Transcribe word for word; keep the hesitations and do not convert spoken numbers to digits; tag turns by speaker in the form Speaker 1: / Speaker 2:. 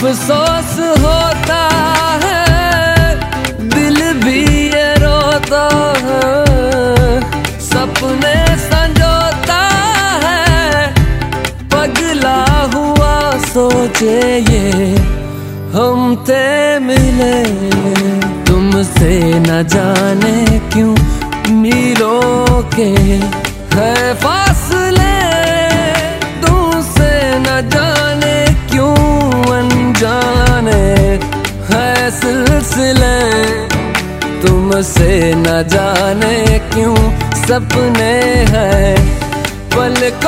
Speaker 1: अफसोस होता है, दिल भी ये रोता है, सपने संजोता है, पगला हुआ सोचे ये हम थे मिले। तुमसे न जाने क्यों मीलों के है फासले, तुमसे न जाने क्यों अनजाने है सिलसिले, तुमसे न जाने क्यों सपने हैं पल